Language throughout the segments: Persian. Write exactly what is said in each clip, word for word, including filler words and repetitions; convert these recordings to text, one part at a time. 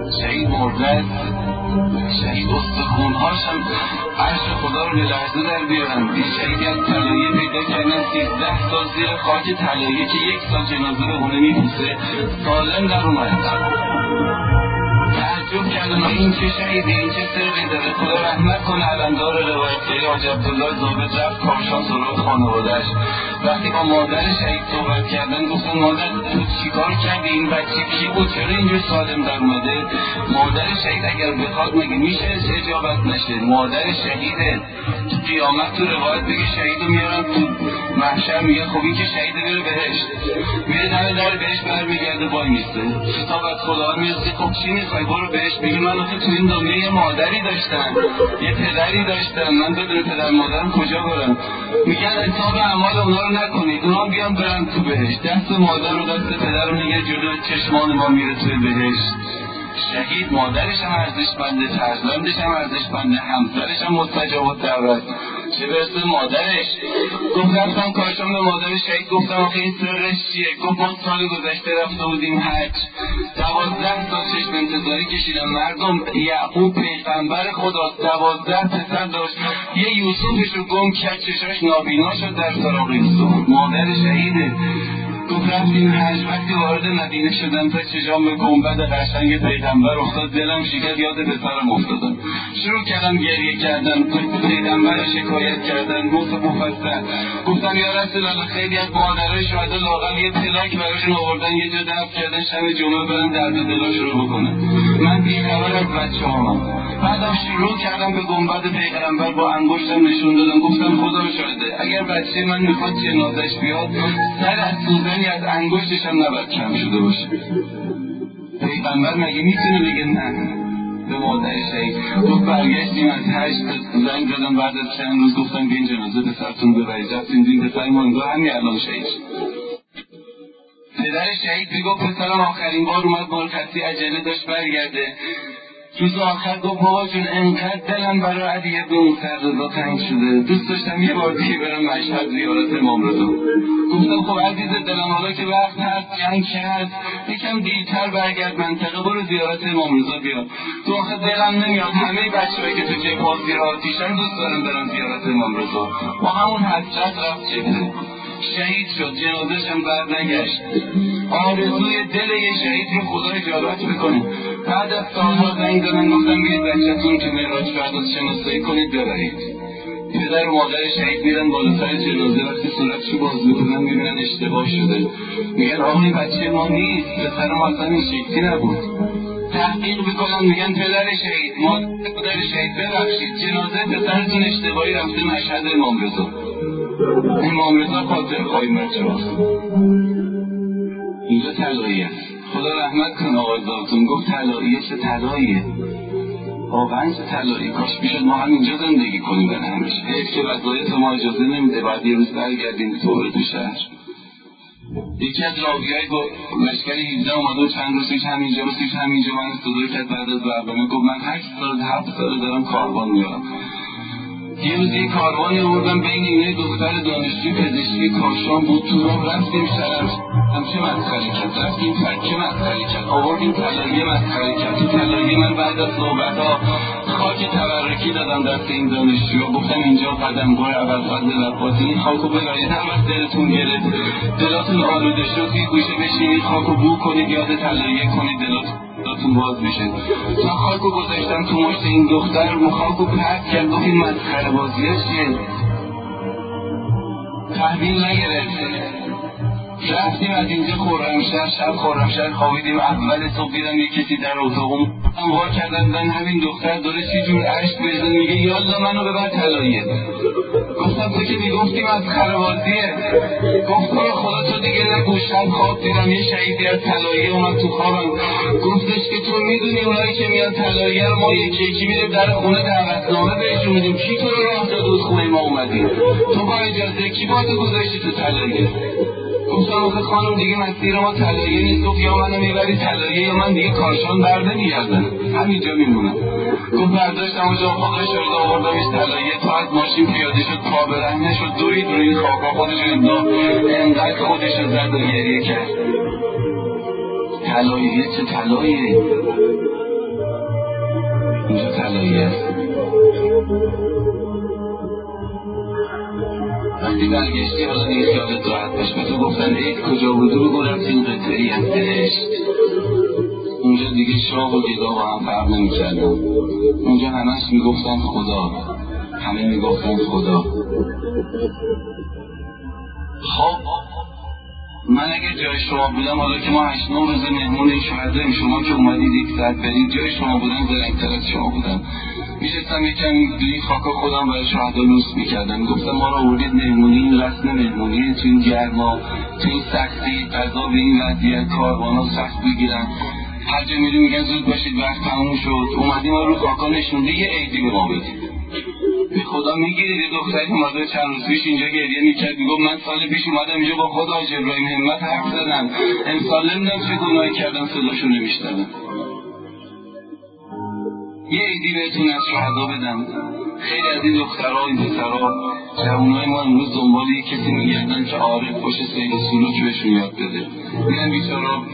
شهید مرده است. شهید استخونهاش هم عرش خدا رو به لرزه در بیارن. این شهیدی از طلایه پیدا کردن سیزده تا زیر خاک طلایه که یک سال جنازه به خونه میپوسه سالم در اومد. تعجب کردن این چه شهیدی، این چه سری داره، خدا رحمت کنه علمدار روایتگری حاج عبدالله ضابط رفت کاشان سراغ خانواده‌اش. وقتی با مادر شهید صحبت کردن گفتن مادر تو چیکار کردی، این بچه کی بود، چرا اینجور سالم در اومده؟ مادر شهید اگر بخواد مگه میشه اجابت نشه؟ مادر شهیده. تو قیامت تو روایت بگه شهیدو میارن تو محشر میگه خب این که شهیده میره بهشت، میره دم در بهشت برمیگرده وای میسته کتاب از خدا میرسه خب چی میخوای برو بهشت. میگه من آخه تو این دنیا یه مادری داشتم یه پدری داشتم، من بدون پدر مادرم کجا برم؟ میگن حساب اعمال اونا رو نکنید، اونا بیان برن تو بهشت. دست مادر و دست پدر رو میگه جلو چشمان ما میره توی بهشت. شهید مادرش هم ارزشمنده، فرزندش هم ارزشمنده، همسرش هم مستجاب الدعوت، چه برسه مادرش. گفت رفتم کاشان به مادر شهید گفتم آخه این سرش چیه؟ گفت ما سال گذشته رفته بودیم حج، دوازده تا چشم انتظاری کشیدم. مردم یعقوب پیغمبر خداست، دوازده پسر داشت، یه یوسفش رو گم کرد چشاش نابینا شد در سراغ یوسف. مادر شهیده. گفت رفتیم حج، وقتی وارد مدینه شدم تا چشام به گنبد قشنگ پیغمبر افتاد دلم شکست، یاد پسرم افتادم. شروع کردم گریه کردن، پیغمبر رو شکایت کردن. گفت مفصل گفتم یا رسول الله خیلی از مادرای شهدا لااقل یه پلاک براشون آوردن یه جا دفن کردن شب جمعه برن درد دلاشون رو بکنن، من بیخبر از بچه‌هام. بعدم شروع کردم به گنبد پیغمبر با انگشتم نشون دادم، گفتم خدا شاهده اگر بچه من میخواد جنازش بیاد سر از سوزنی از انگشتش هم نباید کم شده باشه. پیغمبر مگه میتونه بگه نه به مادر شهید؟ گفت برگشتیم از حج زنگ زدم بعد از چند روز گفتم به این جنازه پسرتون ببرید. رفتیم دین پسر ما انگار همین الان شهید. پدر شهید میگفت پسرم آخرین بار اومد مرخصی عجله داشت برگرده، روز آخر گفت بابا جون انقدر دلم برای علی ابن موسی رضا تنگ شده دوست داشتم یه بار دیگه برم مشهد زیارت امام رضا. گفتم خب عزیز دلم حالا که وقت هست جنگ کرد یکم دیرتر برگرد منطقه برو زیارت امام رضا بیا. تو آخه دلم نمیاد همه بچه‌هایی که تو جبهه زیر آتیشن دوست دارم برم زیارت امام رضا. با همون حسرت رفت جبهه، شهید شد، جنازش هم بر نگشت. آرزوی دل یه شهید رو خدا اجابت بکنه. بعد از سالها زنگ زدن گفتم برید بچه‌تون که معراج فردا شناسایی کنید ببرید. پدر و مادر شهید میرن بالا سر جنازه، وقتی صورتشو باز میکنن میبینن اشتباه شده، میگن آقا این بچه ما نیست، پسر ما اصلا این شکلی نبود. تحقیق میکنن میگن پدر شهید مادر شهید ببخشید جنازه پسرتون اشتباهی رفته مشهد امام رضا. امام رضا خاطر خواهی بچه هاست، اینجا طلایی است. خدا رحمت کن آقای داوتون گفت طلاییه، چه طلاییه واقعا، چه طلایی. کاش میشد ما همینجا زندگی کنیم برای همیشه. حیف که وظایف ما اجازه نمیده بعد یه روز برگردیم دوباره تو شهر. یکی از راویای گفت لشکر هجده اومده و چند روز پیش همینجا روز پیش همینجا من صدای کرد بعد از برنامه گفت من هشت سال هفت سال دارم کاروان میارم. یه روز یه کاروانی آوردم بین یه دختر دانشجوی پزشکی کاشان بود، تو راه رفتیم شرم همچه مسخره کرد، رفتیم فکه مسخره کرد، آوردیم طلایه مسخره کرد. تو طلایه من بعد از صحبت‌ها خاک تبرکی دادم دست این دانشجوها، گفتم اینجا قدمگاه ابوالفضل عباسی، این خاکو ببرید. هر وقت دلتون گرفت دلاتون آلوده شد یه گوشه بشینید خاکو بو کنید یاد طلایه کنید دلاتون باز بشه. تا خاکو گذاشتم تو مشت این دختر خاکو پرت کرد گفت این مسخره بازیه چیه؟ تحویل نگرفت. رفتیم از اینجا خرمشهر، شب خرمشهر خوابیدیم. اول صبح دیدم یه کسی در اتاقم وا کردن زن همین دختر داره چی جور عشق بریزه میگه یالا منو ببر طلایه. گفتم تو که میگفتیم از خربازیه. گفت برو خدا تو دیگه نگو. شب خواب دیدم یه شهیدی از طلایه اومد تو خوابم گفتش که تو میدونی اونایی که میان طلایه رو ما یکی یکی میریم در خونه دعوتنامه بهشون میدیم کی تو رو راه داد خونه ما اومدی؟ تو با اجازه کی با تو گذاشتی تو طلایه؟ گفتم آخه خانم دیگه مسیر ما طلایه نیست. گفت یا منو میبری طلایه یا من دیگه کاشان بر نمیگردم همینجا میمونم. گفت برداشتم اونجا خدا شاید آوردمش طلایه. تا از ماشین پیاده شد پا برهنه شد دوید روی خاکا خودش انداخت انقدر خودش رو زد و گریه کرد. طلایه چه طلایه برگشتی حالا دیگه خیالت راحت باش. به تو گفتن عید کجا بودی؟ بگو رفتیم قطعه‌ای از بهشت. اونجا دیگه شاه و گدا با هم فرق نمی‌کردن. اونجا همش میگفتن خدا، همه میگفتن خدا. خب من اگه جای شما بودم، حالا که ما هشت نه روز مهمون این شهرداریم، شما که اومدید یک ساعت برید، جای شما بودم زرنگ‌تر از شما بودم. میشستم یکم دوی خاکا خودم برای شهدا لوس میکردم. گفتم ما را آوردید مهمونی، این رسم مهمونی تو این گرما، تو این سختی، غذا به این وضعیت، کاروانا سخت بگیرن، هر جا میری میگن زود باشید وقت تموم شد. اومدیم ما رو خاکا نشونده یه عیدی به ما بدید. به خدا میگیرید. یه دختری اومده چند روز پیش اینجا گریه میکرد، میگفت من سال پیش اومدم اینجا با خود حاج ابراهیم همت حرف زدم، امسال نمیدونم چه گناهی کردم صداشو نمیشنوم. یه عیدی بهتون از شهدا بدم. خیلی از این دخترها، این پسرها، جوانای ما امروز دنبال یه کسی میگردن که عارف باشه، سیر و سلوک بهشون یاد بده. میرن بیچارا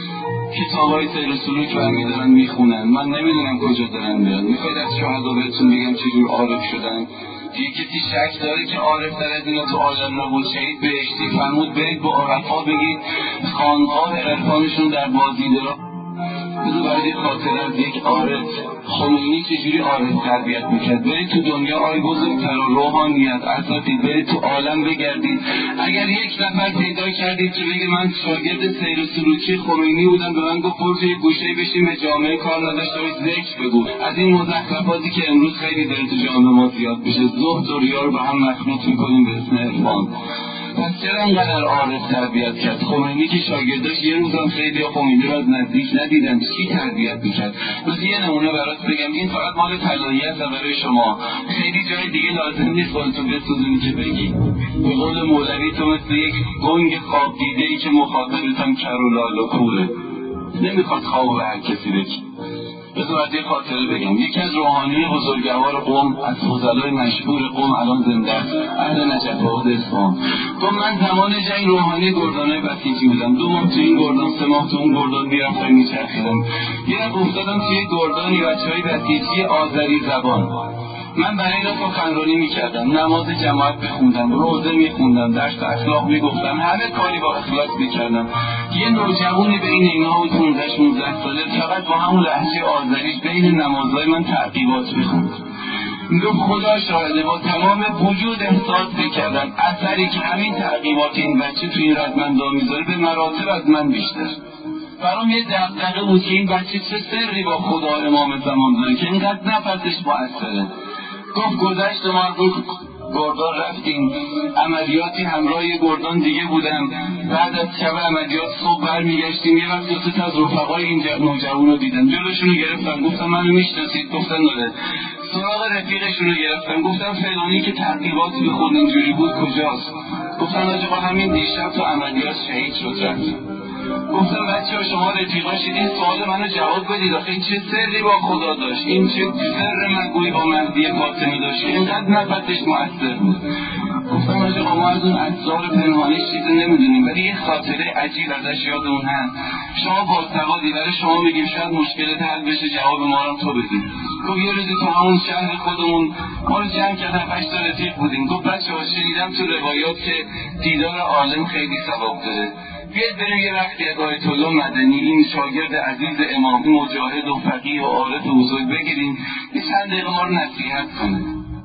کتابای سیر و سلوک برمیدارن میخونن، من نمیدونم کجا دارن میرن. میخواید از شهدا بهتون بگم چجور عارف شدن؟ یه کسی شک داره که عارف تر از اینا تو عالم نبود، شهید بهشتی فرمود برید با عرفا بگید خانقاه عرفانشون در بازیدارا. بذار برای یه خاطره از یک عارف، خمینی چجوری عارف تربیت میکرد. برید تو دنیا آی بزرگتر و روحانیت اساتید، برید تو عالم بگردید. اگر یک نفر پیدا کردید که بگه من شاگرد سیر و سلوکی خمینی بودم، به من گفت برو توی گوشه بشین به جامعه کار نداشته باش، ذکر بگو. از این مزخرفاتی که امروز خیلی داره تو جامعه ما زیاد میشه، زهد و ریا رو به هم مخلوط میکنیم به اسم عرفان. پس چرا انقدر عارف تربیت کرد؟ خمینی که شاگرداش یه روزم خیلی خمینی رو از نزدیک ندیدن، چی تربیت میکرد؟ بس یه نمونه برات بگم، این فقط مال طلایی است برای شما، خیلی جای دیگه لازم نیست خودتو بسوزونی که بگی. به قول مولوی تو مثل یک گنگ خواب دیده‌ای که مخاطبتم کر و لال و کوره، نمیخواد خواب به هر کسی بگی. بذار یه خاطره بگم. یکی از روحانی بزرگوار قم، از فضلای مشهور قم الان زنده است، اهل نجف آباد اصفهان، گفت من زمان جنگ روحانی گردانای بسیجی بودم. دو ماه تو این گردان، سه ماه تو اون گردان میرفتم میچرخیدم. یه رفت افتادم توی گردانی بچهای بسیجی آذری زبان. من برای اینا سخنرانی میکردم، نماز جماعت میخوندم، روزه میخوندم، درس اخلاق میگفتم، همه کاری با اخلاص میکردم. یه نوجوانی بین اینا بود پانزده شانزده ساله، فقط با همون لهجه آذریش بین نمازهای من تعقیبات میخوند. میگفت خدا شاهده با تمام وجود احساس میکردم اثری که همین تعقیبات این بچه توی این رزمندا میذاره به مراتب از من بیشتر. برام یه دغدغه بود که این بچه چه سری با خدا امام زمان داره که اینقدر نفسش مؤثره. گفت گذشت ما از اون گردان رفتیم، عملیاتی همراه یه گردان دیگه بودم. بعد از شب عملیات صبح برمیگشتیم، یه وقت دو تا از رفقای این نوجوان رو دیدم، جلوشون رو گرفتم، گفتم منو میشناسید؟ گفتن داره. سراغ رفیقشون رو گرفتم، گفتم فلانی که تعقیبات میخوند اینجوری بود کجاست؟ گفتن آجا همین دیشب تو عملیات شهید شد رفت. گفتم بچه ها شما رفیقاشید، این سوال منو جواب بدید، آخه این چه سری با خدا داشت؟ این چه سر مگویی با مهدی فاطمی داشت که اینقدر نفسش مؤثر بود؟ گفتم آجا ما از اون اسرار پنهانیش چیزی نمیدونیم، ولی یه خاطره عجیب ازش یادمون هست. شما باسوادی، برای شما میگیم شاید مشکلت حل بشه، جواب ما رو تو بدید. گفت یه روزی تو همون شهر خودمون ما رو جمع کردن، هشت تا رفیق بودیم. گفت بچه ها شنیدم تو روایات که دیدار عالم خیلی ثواب داره، بیاید بریم یه وقتی از آیت الله مدنی، این شاگرد عزیز امام، مجاهد و فقیه و عارف بزرگ بگیریم یه چند دقیقه ما رو نصیحت کنه.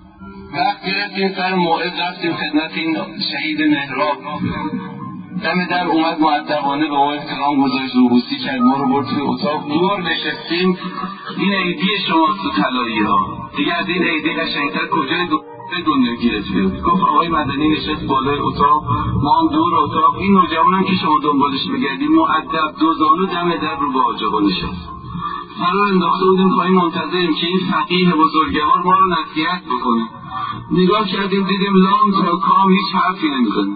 وقت گرفتیم سر موعد رفتیم خدمت این شهید محراب. دم در اومد مؤدبانه به ما احترام گذاشت، روبوسی کرد، ما رو برد توی اتاق، دور نشستیم. این عیدی شماست تو طلایی ها، دیگه از این عیدی قشنگتر کجای دو دنیا گیرت بیاد. گفت آقای مدنی نشست بالای اتاق، ما هم دور اتاق. این نوجوانم که شما دنبالش بگردیم مؤدب دو زانو دم در رو با آجاقا نشست. سر رو انداخته بودیم پایین منتظریم که این فقیه بزرگوار ما رو نصیحت بکنه. نگاه کردیم دیدیم لام تا کام هیچ حرفی نمیزنه،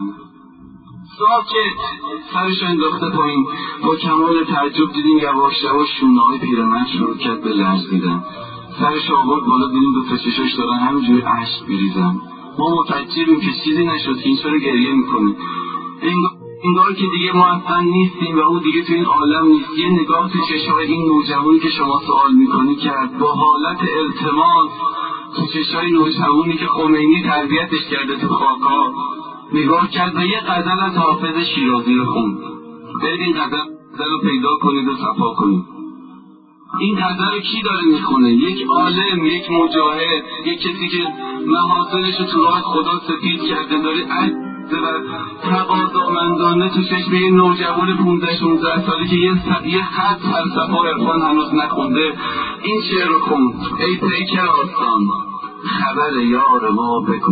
ساکت، سرش انداخته پایین. با کمال تعجب دیدیم یواش یواش شونه‌های پیرمرد شروع کرد به لرزیدن، سرش آورد بالا، دیدیم دو تا چشاش دارن همینجوری اشک میریزن. ما متعجبیم که چیزی نشد که این چرا گریه میکنه. انگار که دیگه ما اصلا نیستیم و او دیگه تو این عالم نیست. یه نگاه تو چشای این نوجوانی که شما سوال میکنی کرد، با حالت التماس تو چشای نوجوانی که خمینی تربیتش کرده تو خاکا نگاه کرد و یه غزل از حافظ شیرازی رو خوند. برید این غزل رو پیدا کنید و صفا کنید. این غزل رو کی داره میخونه؟ یک عالم، یک مجاهد، یک کسی که محاسنش رو تو راه خدا سپید کرده، داره عجز و تقاضامندانه تو چشم یه نوجوان پونزده شانزده ساله که یه, یه خط فلسفه و عرفان هنوز نخونده این شعر رو خوند. ای پیکر آستان خبر یار ما بگو،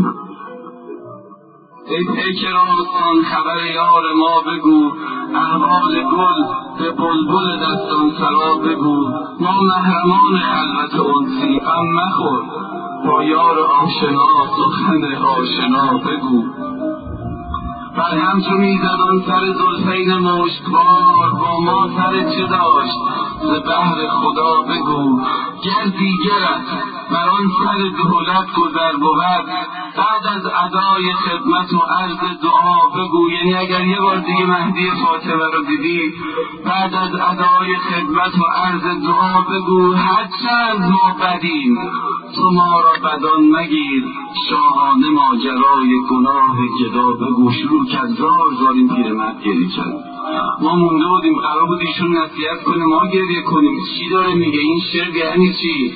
ای پیکر آستان خبر یار ما بگو، احوال گل به بلبل دستان سرا بگو، ما محرمان خلوت انسی غم مخور، با یار آشنا سخن آشنا بگو. بر هم چو میزد آن سر زلفین مشکبار، با ما سر چه داشت ز بهر خدا بگو. گر دیگرت بر آن سر دولت گذر بود، بعد از ادای خدمت و عرض دعا بگو. یعنی اگر یه بار دیگه مهدی فاطمه رو دیدی بعد از ادای خدمت و عرض دعا بگو. هرچند ما بدیم تو ما را بدان مگیر، شاهانه ماجرای گناه گدا بگو. شروع کرد زار زار این پیرمرد گریه کرد. ما مونده بودیم قرار بود ایشون نصیحت کنه ما گریه کنیم. چی داره میگه این شعر؟ یعنی چی؟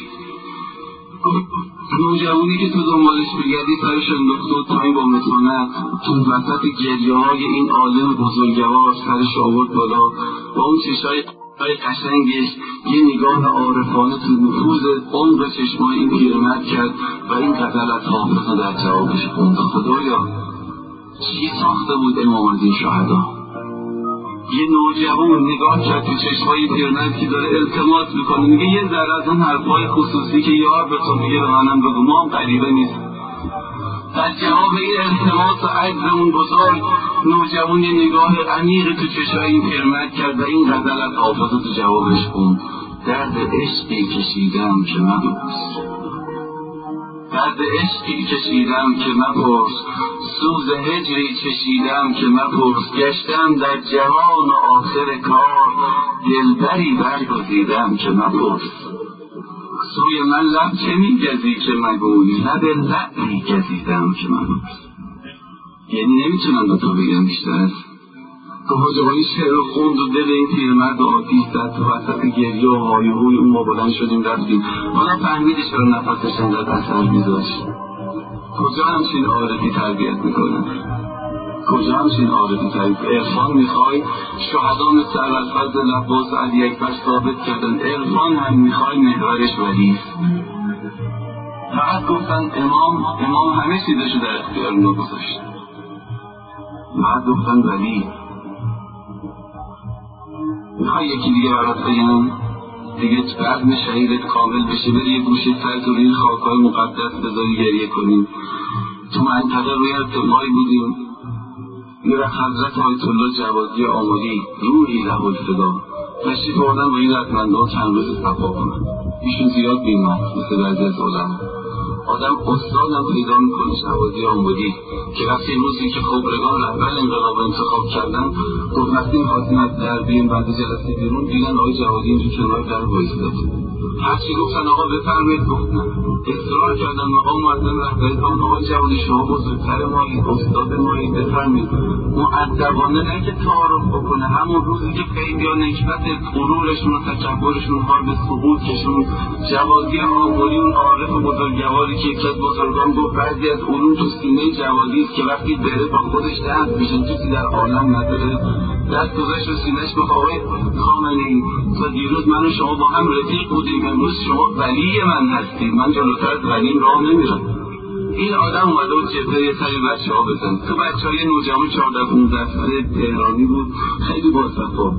نوجوانی که تو دنبالش بگردی سرش انداخته و پایین با متانت تو وسط گریه های این عالم بزرگوار سرش آورد بالا، با اون چشای قشنگش یه نگاه عارفانه تو نفوذ عمق چشمای این پیرمرد کرد و این غزل از حافظ در جوابش خوند. خدایا چی ساخته بود امام از این شهدا؟ یه نوجوان نگاه کرد تو چشمای پیرمرد که داره التماس میکنه، میگه یه ذره از اون حرفای خصوصی که یار به تو میگه به منم بگو، ما هم غریبه نیست. در جواب این التماس و عجز اون بزرگ نوجوان یه نگاه عمیق تو چشمای این پیرمرد کرد و این غزل از حافظ تو جوابش خوند. درد عشقی کشیدم که مپرس، درد عشقی کشیدم که مپرس، سوز هجری چشیدم که مپرس، گشتم در جهان و آخر کار دلبری برگزیدم که مپرس. سوی من لب چه میگزی که مگوی، لب لب میگزیدم که مپرس. یعنی نمیتونم به تو بگم بیشتر از تو. حاجب این شعر رو خوند و دل این پیرمرد آتیش زد. تو وسط گریه و هایهوی اون ما بلند شدیم رفتیم. حالا فهمیدش چرا نفسش انقدر اثر میذاشت. کجا همچین عارفی تربیت میکنن؟ کجا همچین عارفی تربیت؟ عرفان میخوای؟ شهدا مثل ابوالفضل لباس علی اکبر ثابت کردن عرفان هم میخوای محورش ولیست. فقط گفتن امام امام همه چیزشو در اختیار اونا گذاشت. فقط گفتن ولی. میخوای یکی دیگه برات بگم؟ دیگه عزم شهیدت کامل بشه، بری یه گوشه سر تو روی خاکهای مقدس بذاری گریه کنیم. تو منطقه روی ارتفاعی بودیم، یه وقت حضرت آیت الله جوادی آملی روحی له الفدا تشریف آوردن با این رتمندان چند روز صفا کنن. ایشون زیاد بیمار مثل بعضی از علما آدم استادم پیدا میکنه. جوادی آملی که وقتی روزی که خبرگان رهبر انقلاب انتخاب کردن گفت وقتی میخواستیم از در بیرون بعد جلسه بیرون دیدن آقای جوادی اینجا کنار در وایساده. هرچی گفتن آقا بفرمایید گفتن، اصرار کردن مقام معظم رهبری فرمود آقای جوادی شما بزرگتر مایید، استاد مایید، بفرمایید. مؤدبانه نه که تعارف بکنه، همون روزی که خیلی ها نکبت غرورشون و تکبرشون حال به سقوط کشون، جوادی آملی اون عارف بزرگواری که یکی از بزرگان گفت بعضی از علوم تو سینه جوادی است که وقتی بره با خودش دست میشن کسی در عالم نداره. دست گذاشت و سینهش گفت آقای خامنه‌ای تا دیروز من و شما با هم رفیق بودیم، امروز شما ولی من هستید، من جلوتر از ولیم راه نمیرم. این آدم اومده بود جبهه یه سری بچه ها بزن. تو بچه های نوجوان چهارده پونزده ساله تهرانی بود، خیلی باصفا.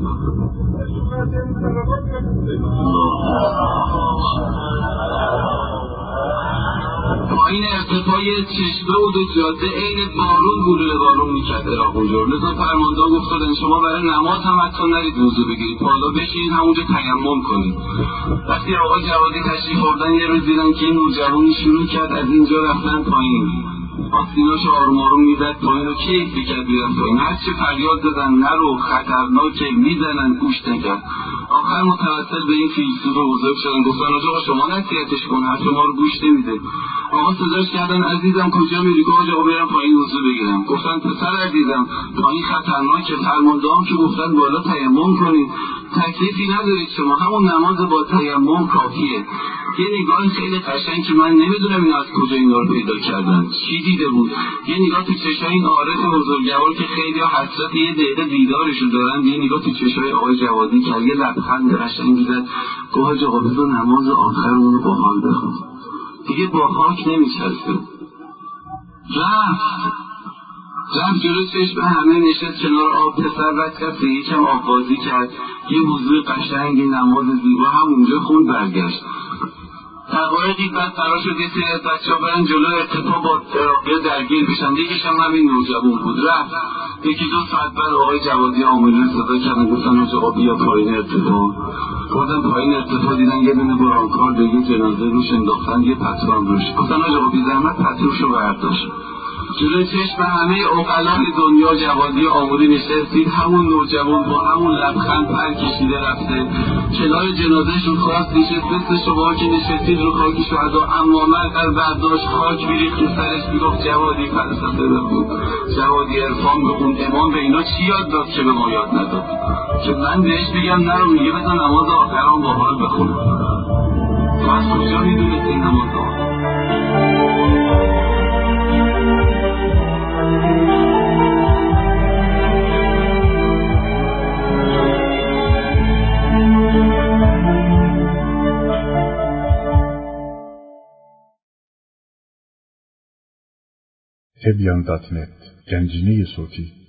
پایین ارتفاع چشمه و دو جاده عین بارون گلوله بارون میکرد عراق اونجا. لذا فرمانده گفتادن شما برای نماز هم حتی نرید وضو بگیرید، حالا بشین همونجا تیمم کنید. وقتی آقای جوادی تشریف آوردن یه روز دیدن که این نوجوانی شروع کرد از اینجا رفتن پایین، آستیناشو آروم آروم میزد پایین و کیف میکرد میرفت پایین. هر چه فریاد زدن نرو خطرناکه میزنن گوش نکرد. آخر متوسل به این فیلسوف بزرگ شدن گفتن آقا شما نصیحتش کن، حرف ما رو گوش نمیده. آقا صداش کردن عزیزم کجا میری؟ گفت آقا برم پایین وضو بگیرم. گفتن پسر عزیزم پایین خطرناکه، فرماندهام که گفتن بالا تیمم کنید. تکلیفی ندارید شما، همون نماز با تیمم کافیه. یه نگاه خیلی قشنگ که من نمیدونم این از کجا اینا رو پیدا کردن، چی دیده بود. یه نگاه تو چشای این عارف بزرگوار که خیلی حسرت یه دقیقه دیدارشو دارن، یه نگاه تو چشای آقای جوادی کرد، یه لبخند قشنگی زد، گفت آقا بذار نماز آخرمون رو با حال بخون، دیگه با خاک نمیچسبه. رفت رفت جلو چشم همه نشست کنار آب، پسر رد کسی یکم آب بازی کرد، یه وضوع قشنگی نماز زیبا همونجا خوند، برگشت. دقایقی بعد قرار شد یه سری از بچه‌ها برن جلو ارتفاع با تراقیه درگیر بشن، یکیش هم همین نوجوان بود. رفت یکی دو ساعت بعد آقای جوادی آموزی صدا کردن، گفتن آقا بیا پایین ارتفاع. بردن پایین ارتفاع، دیدن یه دونه برانکار دیگه جنازه روش انداختن، یه پتوام روش. گفتن آقا بی زحمت پتوشو برداشت. جلوی چشم همه عقلای دنیا جوادی آموری نشستید، همون نوجوان با همون لبخند پر کشیده رفته کنار جنازهش رو خواست نشست، مثل شما که نشستید رو خاک شهدا، اما من از برداشت خاک میریخت رو سرش، میگفت جوادی فلسفه بخون، جوادی عرفان بخون. امام به اینا چی یاد داد که به ما یاد نداد؟ که من بهش بگم نرو، میگه بذار نماز آخرام با حال بخون. تو از کجا میدونید این نماز آخر؟ تبیان دات نت گنجینه صوتی